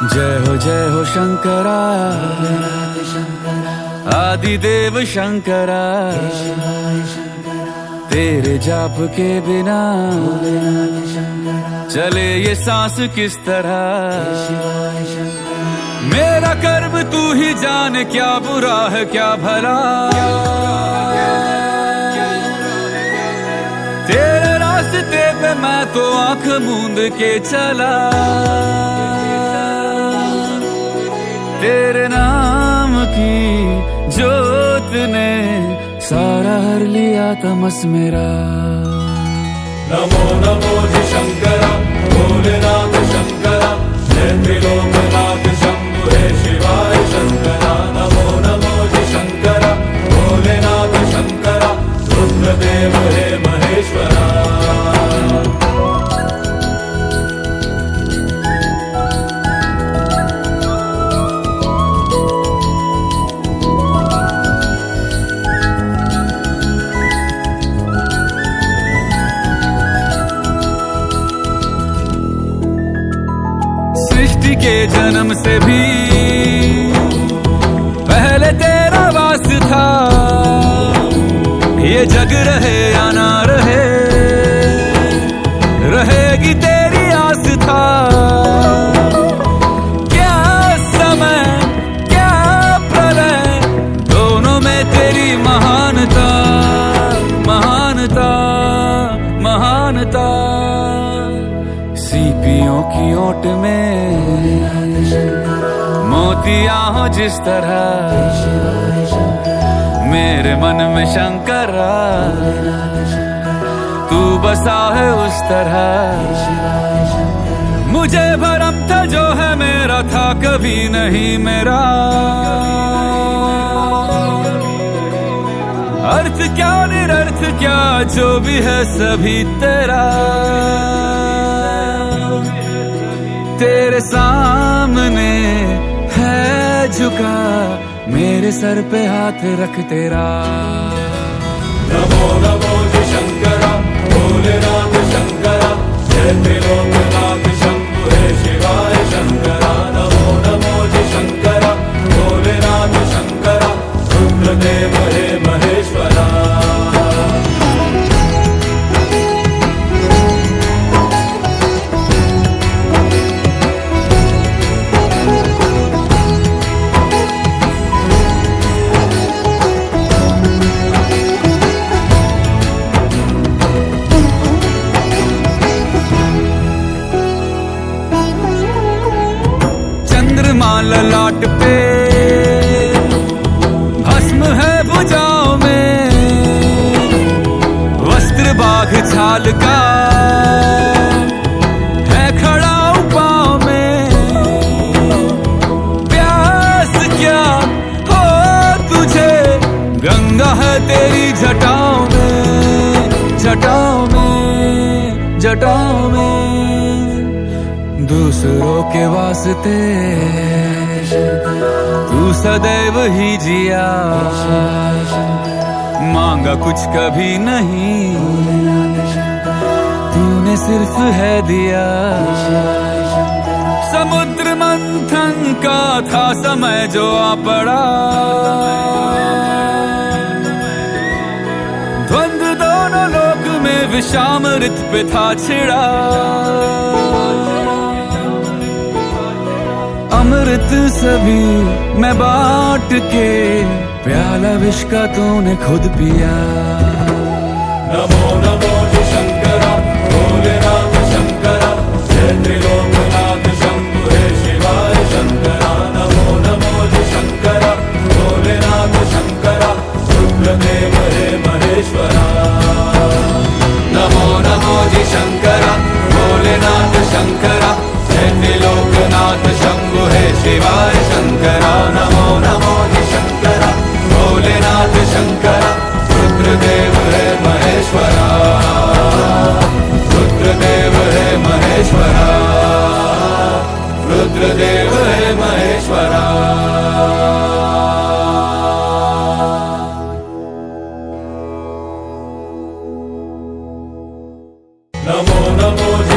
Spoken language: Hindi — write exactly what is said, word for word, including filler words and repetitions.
जय हो जय हो शंकरा, आदिदेव शंकरा, तेरे जाप के बिना चले ये सांस किस तरह। मेरा कर्म तू ही जाने, क्या बुरा है क्या भला। तेरे रास्ते पे मैं तो आंख मूंद के चला, तेरे नाम की जोत ने सारा हर लिया तमस मेरा। नमो नमो जी शंकरा, भोलेनाथ शंकरा, जय त्रिलोकनाथ शंभु हे शिवाय शंकरा। नमो नमो जी शंकरा, भोलेनाथ शंकरा, रुद्रदेव हे महेश्वरा। सृष्टि के जन्म से भी पहले तेरा वास था, ये जग रहे या ना रहे, रहेगी तेरी आस था। क्या समय क्या प्रलय, दोनों में तेरी महानता महानता महानता। सीपियों की ओट में मोतियां हो जिस तरह, मेरे मन में शंकरा तू बसा है उस तरह। मुझे भरम था जो है मेरा था कभी नहीं मेरा, अर्थ क्या निरर्थ क्या जो भी है सभी तेरा। तेरे सामने है झुका, मेरे सर पे हाथ रख तेरा। नमो नमो जी शंकरा, भोलेनाथ शंकरा, जय त्रिलोकनाथ शंभु हे शिवाय शंकरा। नमो नमो जी शंकरा, भोलेनाथ शंकरा, रुद्रदेव हे महेश्वरा। ललाट पे भस्म है भुजाओं में, वस्त्र बाघ छाल का है खड़ा पाँव में। प्यास क्या हो तुझे, गंगा है तेरी जटाओं में जटाओं में जटाओं में। दूसरों के वास्ते तू सदैव ही जिया, मांगा कुछ कभी नहीं, तूने सिर्फ है दिया। समुद्र मंथन का था समय जो आ पड़ा, द्वंद्व दोनों लोक में विषामृत पे था छिड़ा। अमृत सभी मैं बांट के, प्याला विष का तूने खुद पिया। नमो नमो जी शंकरा, भोलेनाथ शंकरा, जय त्रिलोकनाथ शंभु हे शिवाय शंकरा। नमो नमो जी शंकरा, भोलेनाथ शंकरा, रुद्रदेव हे महेश्वरा। नमो नमो जी शंकरा, भोलेनाथ शंकरा, जय त्रिलोकनाथ शंभु हे शिवाय शंकरा। नमो नमो जी शंकरा, भोलेनाथ शंकरा, रुद्रदेव हे महेश्वरा। रुद्रदेव हे महेश्वरा, रुद्रदेव हे महेश्वरा। नमो नमो जी